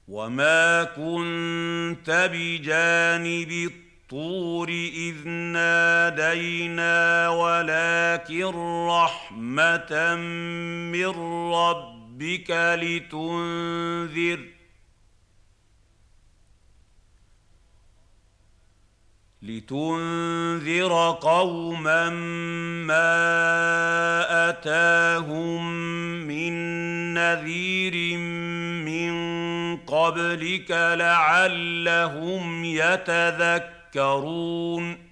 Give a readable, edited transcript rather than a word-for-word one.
وما كنت بجانب الطور إذ نادينا ولكن رحمة من ربك لتنذر قوما ما أتاهم من نذير من قبلك لعلهم يتذكرون